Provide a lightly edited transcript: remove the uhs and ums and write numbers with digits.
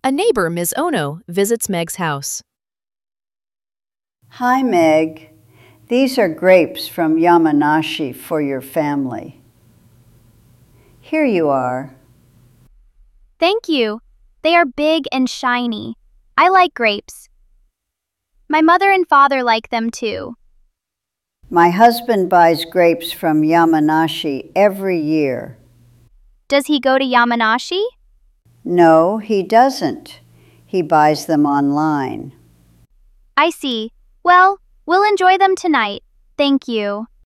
A neighbor, Ms. Ono, visits Meg's house. Hi, Meg. These are grapes from Yamanashi for your family. Here you are. Thank you. They are big and shiny. I like grapes. My mother and father like them too. My husband buys grapes from Yamanashi every year. Does he go to Yamanashi? No, he doesn't. He buys them online. I see. Well, we'll enjoy them tonight. Thank you.